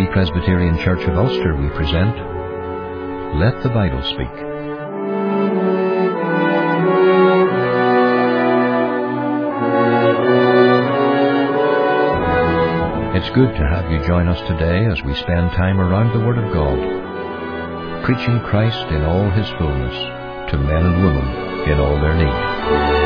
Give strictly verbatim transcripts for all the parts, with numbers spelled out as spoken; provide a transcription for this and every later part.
Free Presbyterian Church of Ulster, we present Let the Bible Speak. It's good to have you join us today as we spend time around the Word of God, preaching Christ in all His fullness to men and women in all their need.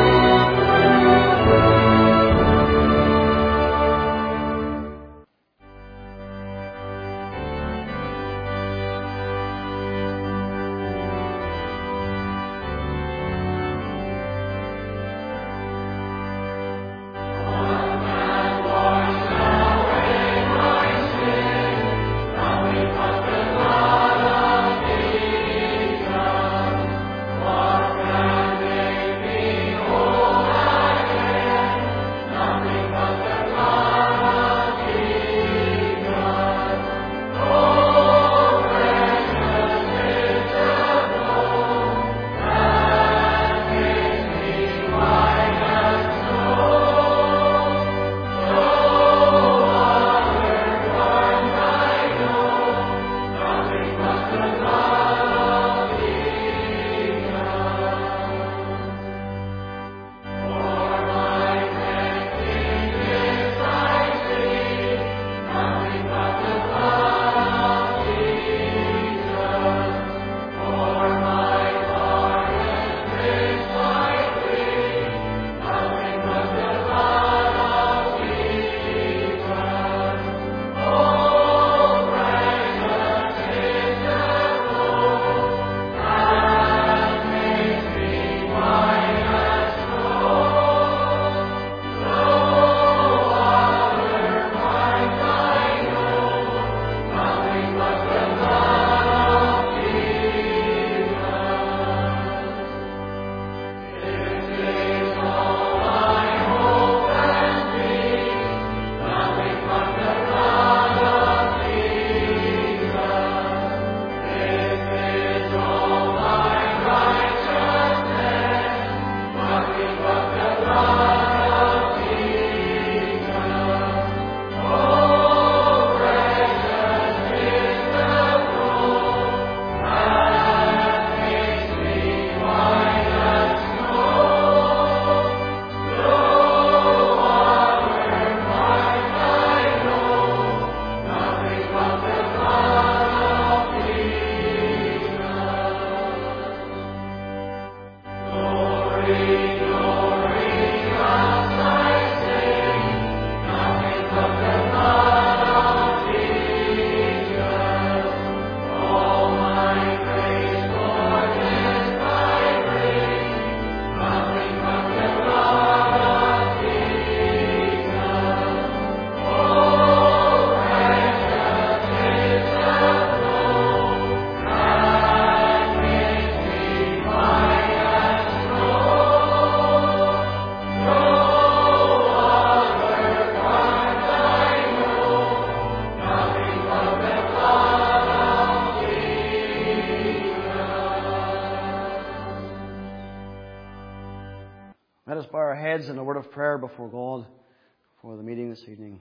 In a word of prayer before God for the meeting this evening.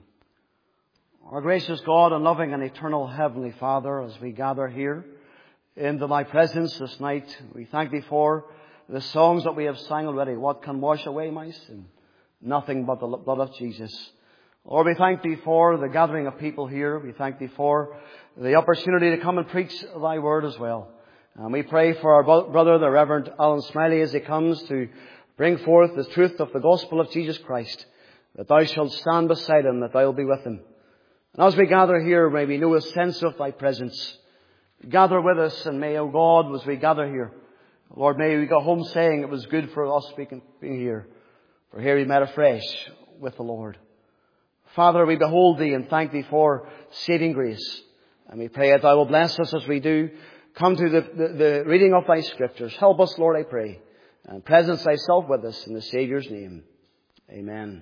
Our gracious God and loving and eternal Heavenly Father, as we gather here into Thy presence this night, we thank Thee for the songs that we have sang already. What can wash away my sin? Nothing but the blood of Jesus. Lord, we thank Thee for the gathering of people here. We thank Thee for the opportunity to come and preach Thy word as well. And we pray for our brother, the Reverend Alan Smiley, as he comes to bring forth the truth of the gospel of Jesus Christ, that Thou shalt stand beside him, that Thou will be with him. And as we gather here, may we know a sense of Thy presence. Gather with us, and may, O God, as we gather here, Lord, may we go home saying it was good for us being here, for here we met afresh with the Lord. Father, we behold Thee and thank Thee for saving grace. And we pray that Thou will bless us as we do come to the, the, the reading of Thy Scriptures. Help us, Lord, I pray. And presence Thyself with us in the Saviour's name. Amen.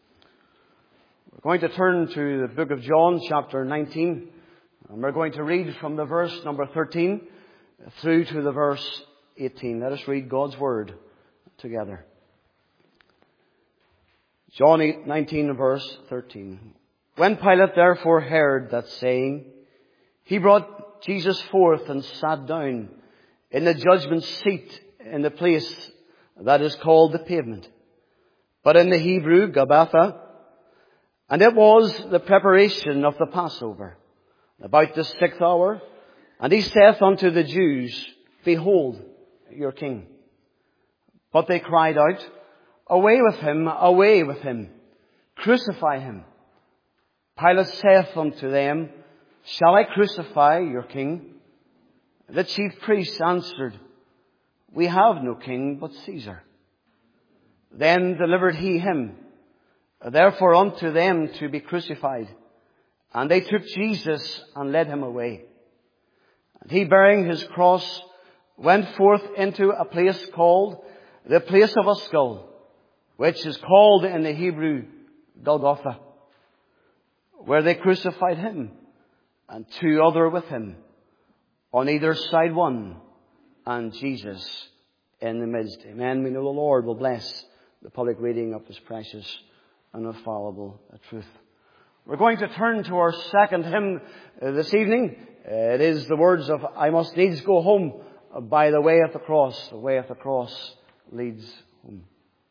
We're going to turn to the book of John, chapter nineteen. And we're going to read from the verse number thirteen through to the verse eighteen. Let us read God's Word together. John nineteen, verse thirteen. When Pilate therefore heard that saying, he brought Jesus forth and sat down in the judgment seat in the place that is called the Pavement, but in the Hebrew Gabbatha. And it was the preparation of the Passover, about the sixth hour. And he saith unto the Jews, Behold your king. But they cried out, Away with him, away with him, crucify him. Pilate saith unto them, Shall I crucify your king? The chief priests answered, We have no king but Caesar. Then delivered he him, therefore unto them to be crucified. And they took Jesus and led him away. And he, bearing his cross, went forth into a place called the place of a skull, which is called in the Hebrew Golgotha, where they crucified him, and two other with him, on either side one, and Jesus in the midst. Amen. We know the Lord will bless the public reading of His precious and infallible truth. We're going to turn to our second hymn uh, this evening. Uh, it is the words of I Must Needs Go Home by the way of the cross. The way of the cross leads home.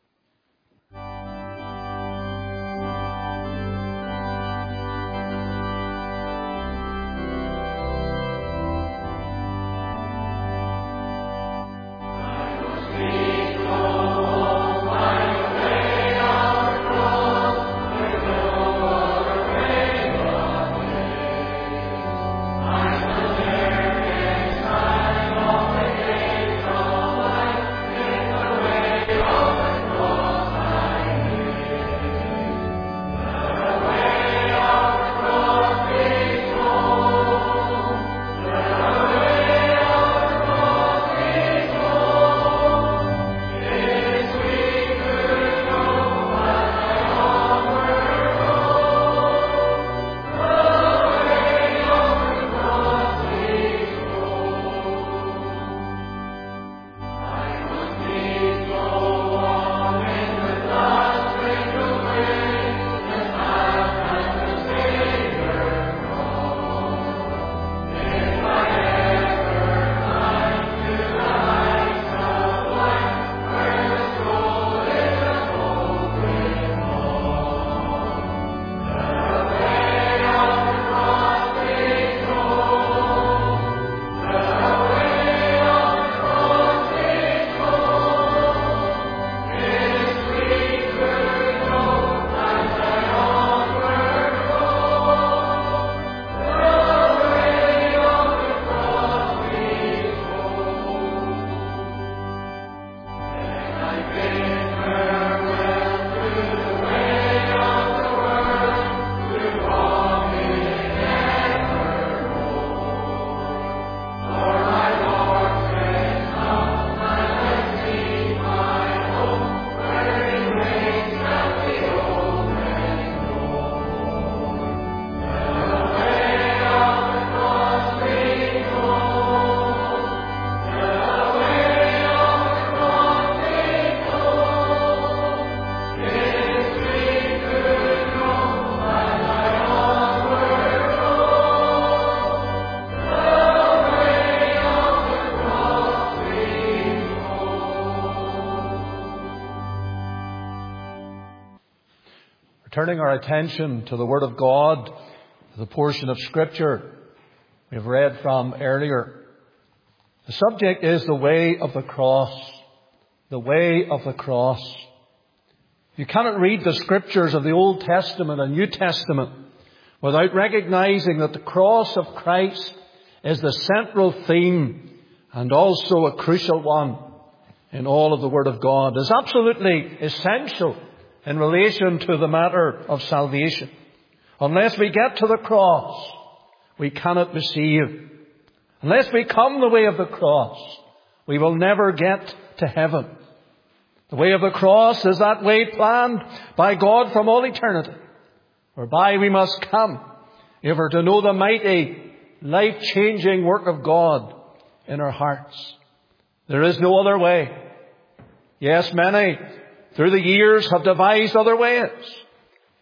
Turning our attention to the Word of God, the portion of Scripture we have read from earlier. The subject is the way of the cross. The way of the cross. You cannot read the Scriptures of the Old Testament and New Testament without recognizing that the cross of Christ is the central theme and also a crucial one in all of the Word of God. It's absolutely essential in relation to the matter of salvation. Unless we get to the cross, we cannot be saved. Unless we come the way of the cross, we will never get to heaven. The way of the cross is that way planned by God from all eternity, whereby we must come if we're to know the mighty, life-changing work of God in our hearts. There is no other way. Yes, many through the years have devised other ways.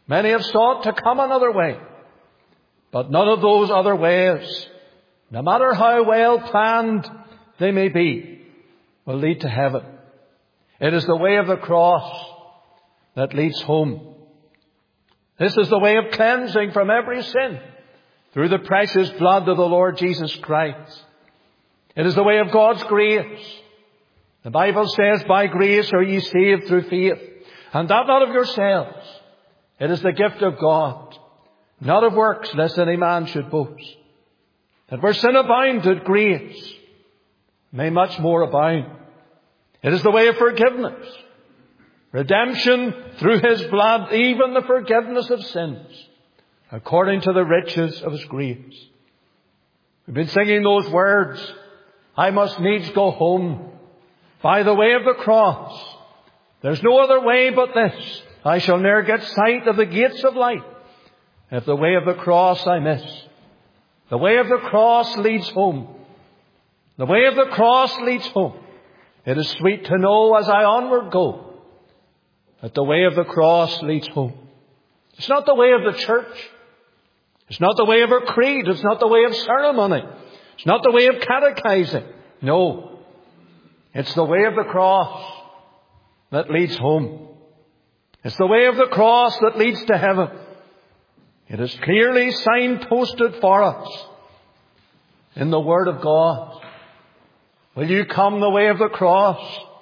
Many have sought to come another way, but none of those other ways, no matter how well planned they may be, will lead to heaven. It is the way of the cross that leads home. This is the way of cleansing from every sin through the precious blood of the Lord Jesus Christ. It is the way of God's grace. The Bible says, by grace are ye saved through faith, and that not of yourselves. It is the gift of God, not of works, lest any man should boast. That where sin abounded, grace may much more abound. It is the way of forgiveness. Redemption through His blood, even the forgiveness of sins, according to the riches of His grace. We've been singing those words, I must needs go home by the way of the cross. There's no other way but this. I shall ne'er get sight of the gates of light if the way of the cross I miss. The way of the cross leads home. The way of the cross leads home. It is sweet to know as I onward go that the way of the cross leads home. It's not the way of the church. It's not the way of our creed. It's not the way of ceremony. It's not the way of catechizing. No. It's the way of the cross that leads home. It's the way of the cross that leads to heaven. It is clearly signposted for us in the Word of God. Will you come the way of the cross?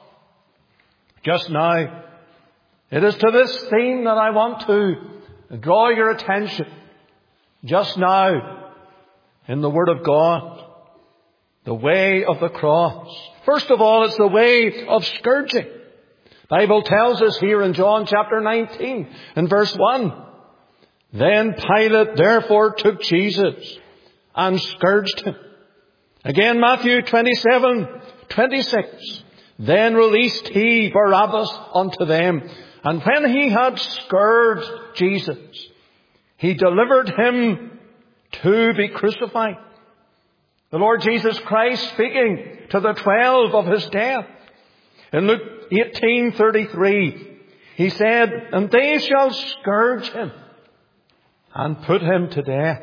Just now, it is to this theme that I want to draw your attention. Just now, in the Word of God, the way of the cross. First of all, it's the way of scourging. The Bible tells us here in John chapter nineteen and verse one, then Pilate therefore took Jesus and scourged him. Again, Matthew twenty-seven, twenty-six, then released he Barabbas unto them. And when he had scourged Jesus, he delivered him to be crucified. The Lord Jesus Christ speaking to the twelve of His death. In Luke eighteen thirty-three, He said, and they shall scourge him and put him to death.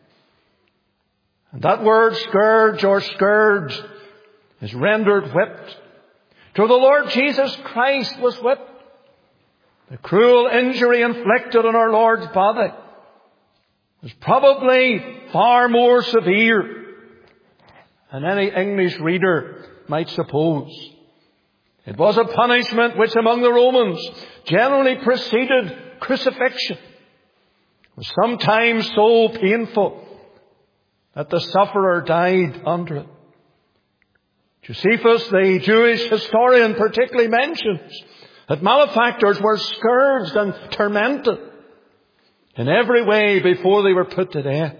And that word scourge or scourge is rendered whipped. To the Lord Jesus Christ was whipped. The cruel injury inflicted on our Lord's body was probably far more severe than any English reader might suppose. It was a punishment which among the Romans generally preceded crucifixion. It was sometimes so painful that the sufferer died under it. Josephus, the Jewish historian, particularly mentions that malefactors were scourged and tormented in every way before they were put to death.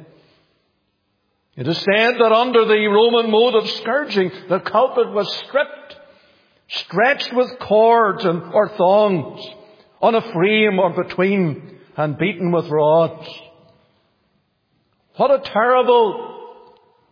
It is said that under the Roman mode of scourging, the culprit was stripped, stretched with cords and, or thongs on a frame or between, and beaten with rods. What a terrible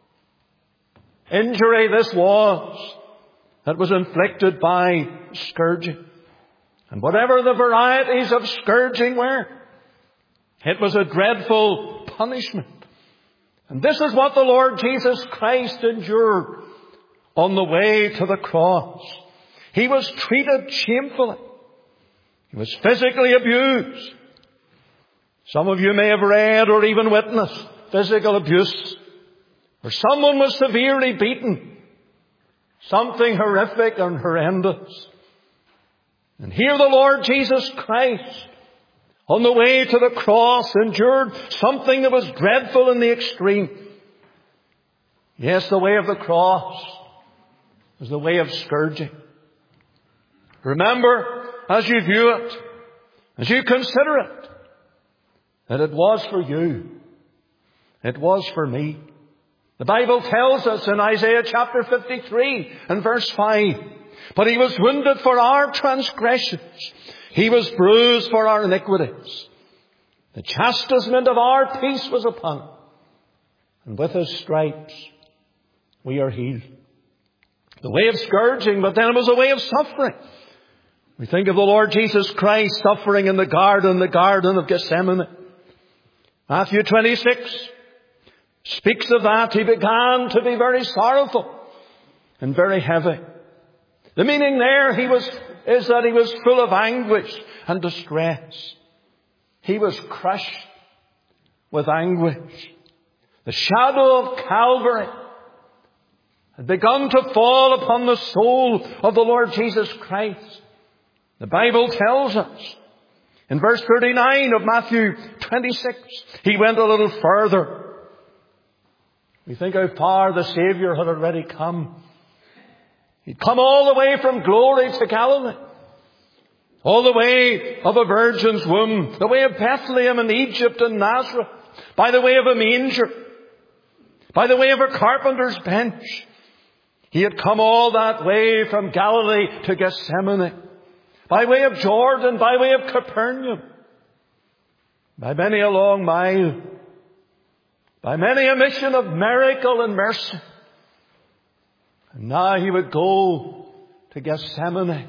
injury this was that was inflicted by scourging. And whatever the varieties of scourging were, it was a dreadful punishment. And this is what the Lord Jesus Christ endured on the way to the cross. He was treated shamefully. He was physically abused. Some of you may have read or even witnessed physical abuse, where someone was severely beaten. Something horrific and horrendous. And here the Lord Jesus Christ, on the way to the cross, endured something that was dreadful in the extreme. Yes, the way of the cross was the way of scourging. Remember, as you view it, as you consider it, that it was for you. It was for me. The Bible tells us in Isaiah chapter fifty-three and verse five, but He was wounded for our transgressions. He was bruised for our iniquities. The chastisement of our peace was upon Him. And with His stripes we are healed. The way of scourging, but then it was a way of suffering. We think of the Lord Jesus Christ suffering in the garden, the Garden of Gethsemane. Matthew twenty-six speaks of that. He began to be very sorrowful and very heavy. The meaning there he was, is that he was full of anguish and distress. He was crushed with anguish. The shadow of Calvary had begun to fall upon the soul of the Lord Jesus Christ. The Bible tells us in verse thirty-nine of Matthew twenty-six, he went a little further. We think how far the Saviour had already come. He'd come all the way from glory to Galilee. All the way of a virgin's womb. The way of Bethlehem and Egypt and Nazareth. By the way of a manger. By the way of a carpenter's bench. He had come all that way from Galilee to Gethsemane. By way of Jordan. By way of Capernaum. By many a long mile. By many a mission of miracle and mercy. And now he would go to Gethsemane,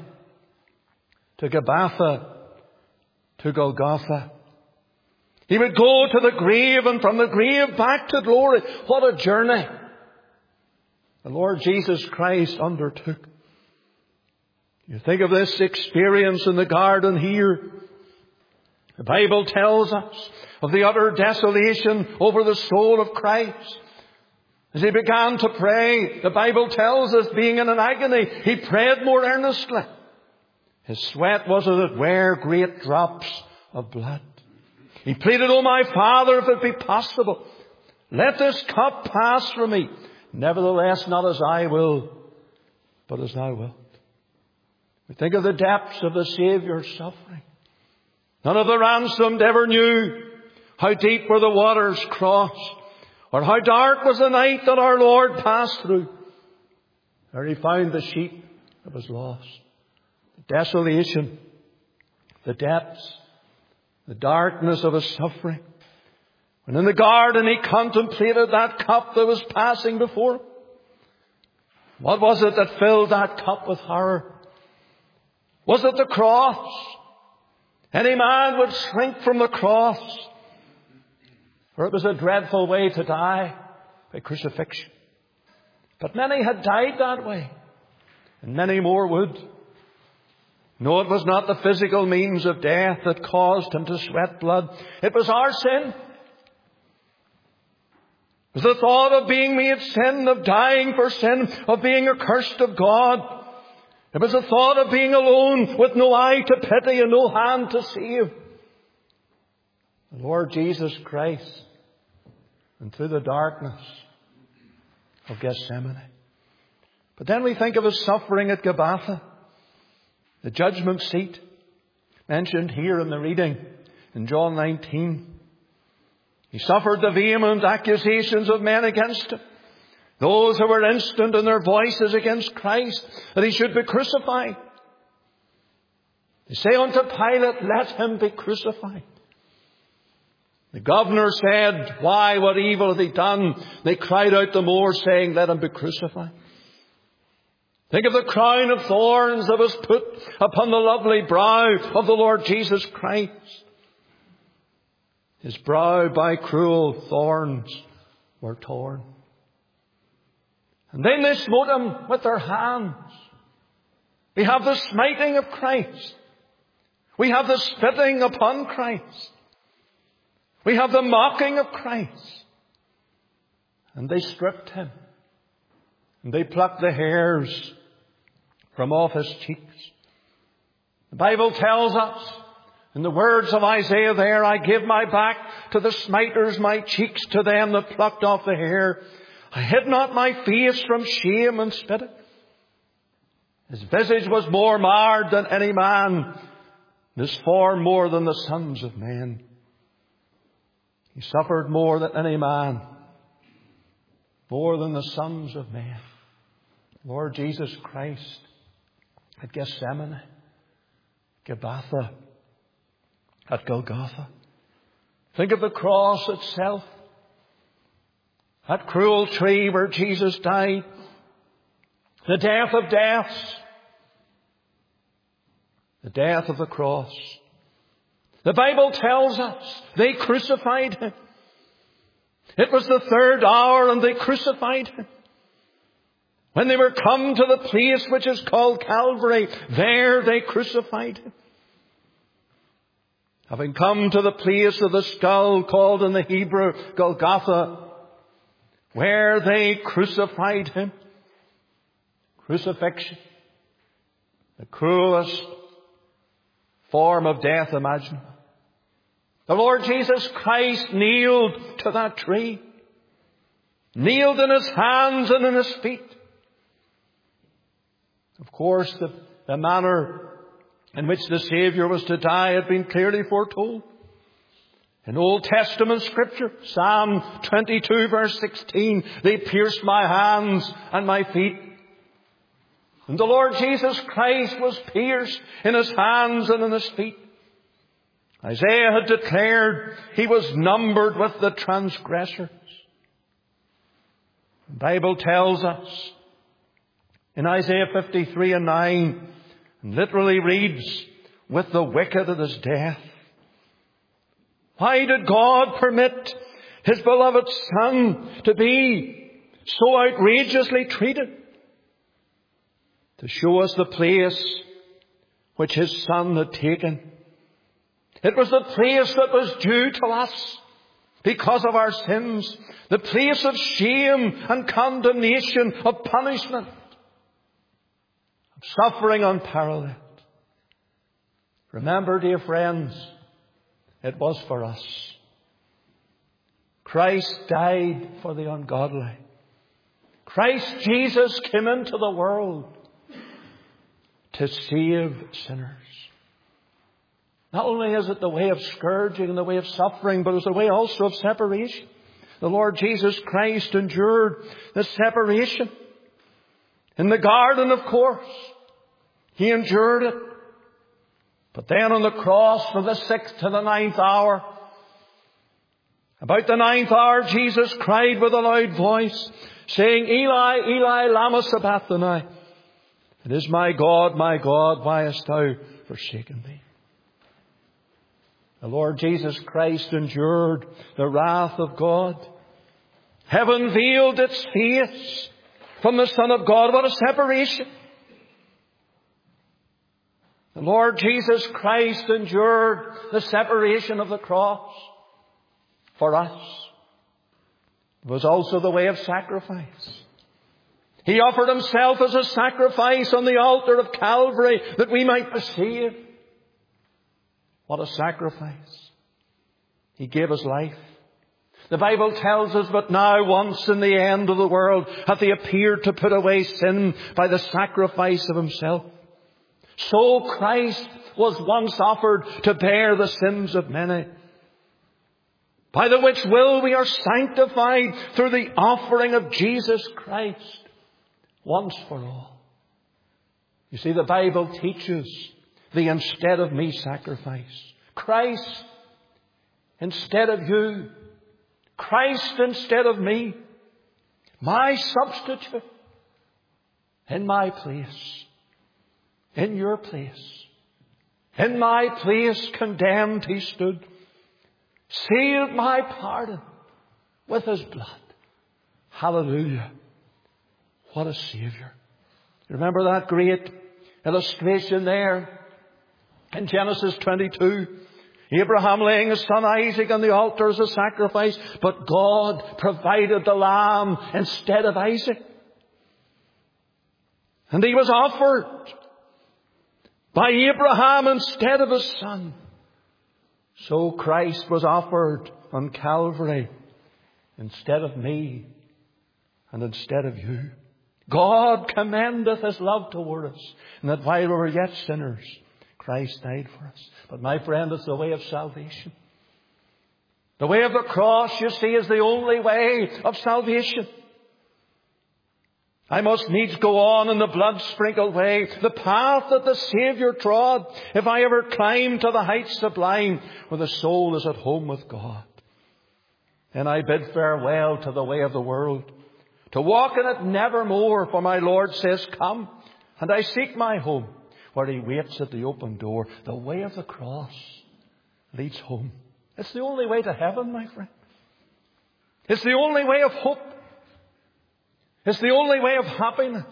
to Gabbatha, to Golgotha. He would go to the grave, and from the grave back to glory. What a journey the Lord Jesus Christ undertook. You think of this experience in the garden here. The Bible tells us of the utter desolation over the soul of Christ. As he began to pray, the Bible tells us, being in an agony, he prayed more earnestly. His sweat was as it were great drops of blood. He pleaded, "O my Father, if it be possible, let this cup pass from me. Nevertheless, not as I will, but as thou wilt." We think of the depths of the Saviour's suffering. None of the ransomed ever knew how deep were the waters crossed, or how dark was the night that our Lord passed through. There he found the sheep that was lost. The desolation, the depths, the darkness of his suffering. When in the garden he contemplated that cup that was passing before him. What was it that filled that cup with horror? Was it the cross? Any man would shrink from the cross. For it was a dreadful way to die, by crucifixion. But many had died that way. And many more would. No, it was not the physical means of death that caused him to sweat blood. It was our sin. It was the thought of being made sin, of dying for sin, of being accursed of God. It was the thought of being alone with no eye to pity and no hand to save. The Lord Jesus Christ, and through the darkness of Gethsemane. But then we think of his suffering at Gabbatha, the judgment seat mentioned here in the reading in John nineteen. He suffered the vehement accusations of men against him. Those who were instant in their voices against Christ, that he should be crucified. They say unto Pilate, "Let him be crucified." The governor said, "Why, what evil hath he done?" They cried out the more, saying, "Let him be crucified." Think of the crown of thorns that was put upon the lovely brow of the Lord Jesus Christ. His brow by cruel thorns were torn. And then they smote him with their hands. We have the smiting of Christ. We have the spitting upon Christ. We have the mocking of Christ. And they stripped him. And they plucked the hairs from off his cheeks. The Bible tells us, in the words of Isaiah there, "I give my back to the smiters, my cheeks to them that plucked off the hair. I hid not my face from shame and spitting." His visage was more marred than any man, and his form more than the sons of men. He suffered more than any man, more than the sons of men. Lord Jesus Christ at Gethsemane, Gabbatha, at Golgotha. Think of the cross itself. That cruel tree where Jesus died. The death of deaths. The death of the cross. The Bible tells us they crucified him. It was the third hour and they crucified him. When they were come to the place which is called Calvary, there they crucified him. Having come to the place of the skull called in the Hebrew Golgotha, where they crucified him. Crucifixion. The cruelest form of death imaginable. The Lord Jesus Christ nailed to that tree. Nailed in his hands and in his feet. Of course, the, the manner in which the Saviour was to die had been clearly foretold. In Old Testament Scripture, Psalm twenty-two verse sixteen, they pierced my hands and my feet. And the Lord Jesus Christ was pierced in his hands and in his feet. Isaiah had declared he was numbered with the transgressors. The Bible tells us in Isaiah fifty-three and nine, and literally reads, with the wicked at his death. Why did God permit his beloved Son to be so outrageously treated? To show us the place which his Son had taken. It was the place that was due to us because of our sins. The place of shame and condemnation, of punishment, of suffering unparalleled. Remember, dear friends, it was for us. Christ died for the ungodly. Christ Jesus came into the world to save sinners. Not only is it the way of scourging and the way of suffering, but it's the way also of separation. The Lord Jesus Christ endured the separation. In the garden, of course, he endured it. But then on the cross, from the sixth to the ninth hour, about the ninth hour, Jesus cried with a loud voice, saying, Eli, Eli, lama sabachthani. It is my God, my God, why hast thou forsaken me? The Lord Jesus Christ endured the wrath of God. Heaven veiled its face from the Son of God. What a separation! The Lord Jesus Christ endured the separation of the cross for us. It was also the way of sacrifice. He offered himself as a sacrifice on the altar of Calvary that we might be saved. What a sacrifice. He gave his life. The Bible tells us, but now once in the end of the world hath he appeared to put away sin by the sacrifice of himself. So Christ was once offered to bear the sins of many, by the which will we are sanctified through the offering of Jesus Christ once for all. You see, the Bible teaches the instead of me sacrifice. Christ instead of you. Christ instead of me. My substitute in my place. In your place. In my place condemned he stood. Sealed my pardon with his blood. Hallelujah. What a Saviour. Remember that great illustration there in Genesis twenty-two. Abraham laying his son Isaac on the altar as a sacrifice, but God provided the lamb instead of Isaac. And he was offered by Abraham instead of his son. So Christ was offered on Calvary instead of me and instead of you. God commendeth his love toward us, and that while we were yet sinners, Christ died for us. But my friend, it's the way of salvation. The way of the cross, you see, is the only way of salvation. I must needs go on in the blood-sprinkled way, the path that the Saviour trod, if I ever climb to the heights sublime, where the soul is at home with God. Then I bid farewell to the way of the world, to walk in it nevermore, for my Lord says, come, and I seek my home, where he waits at the open door. The way of the cross leads home. It's the only way to heaven, my friend. It's the only way of hope. It's the only way of happiness.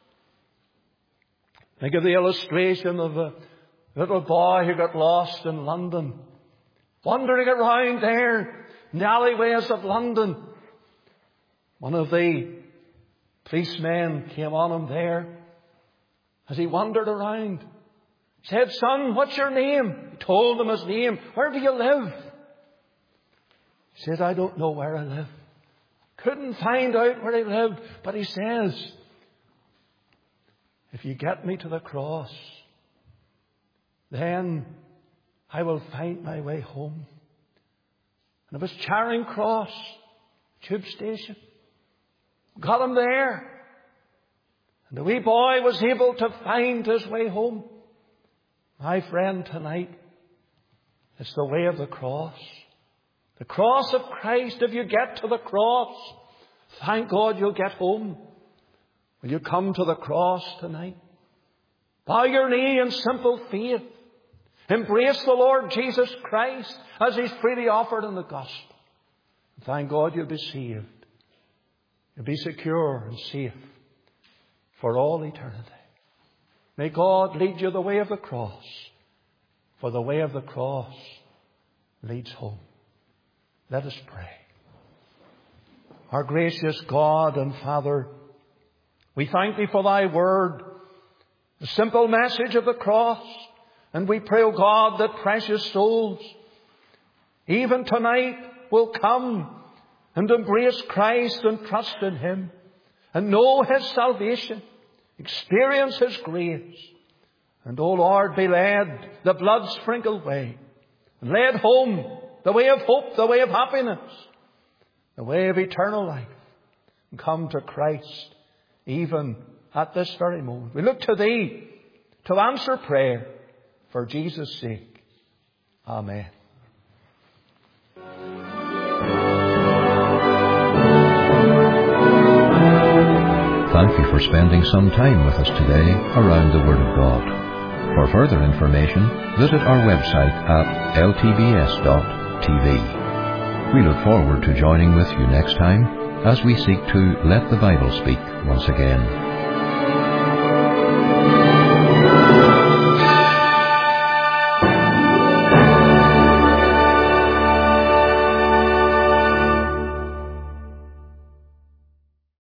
Think of the illustration of a little boy who got lost in London, wandering around there in the alleyways of London. One of the policemen came on him there as he wandered around. Said, "Son, what's your name?" He told him his name. "Where do you live?" He said, "I don't know where I live." Couldn't find out where he lived. But he says, "If you get me to the cross, then I will find my way home." And it was Charing Cross tube station. Got him there. And the wee boy was able to find his way home. My friend, tonight, it's the way of the cross. The cross of Christ. If you get to the cross, thank God you'll get home. Will you come to the cross tonight? Bow your knee in simple faith. Embrace the Lord Jesus Christ as He's freely offered in the gospel. Thank God you'll be saved. You'll be secure and safe for all eternity. May God lead you the way of the cross, for the way of the cross leads home. Let us pray. Our gracious God and Father, we thank Thee for Thy word, the simple message of the cross. And we pray, O God, that precious souls, even tonight, will come and embrace Christ and trust in Him and know His salvation, experience His grace. And, O Lord, be led the blood-sprinkled way, and led home the way of hope, the way of happiness, the way of eternal life, and come to Christ even at this very moment. We look to Thee to answer prayer for Jesus' sake. Amen. Thank you for spending some time with us today around the Word of God. For further information, visit our website at l t b s dot t v. We look forward to joining with you next time as we seek to let the Bible speak once again.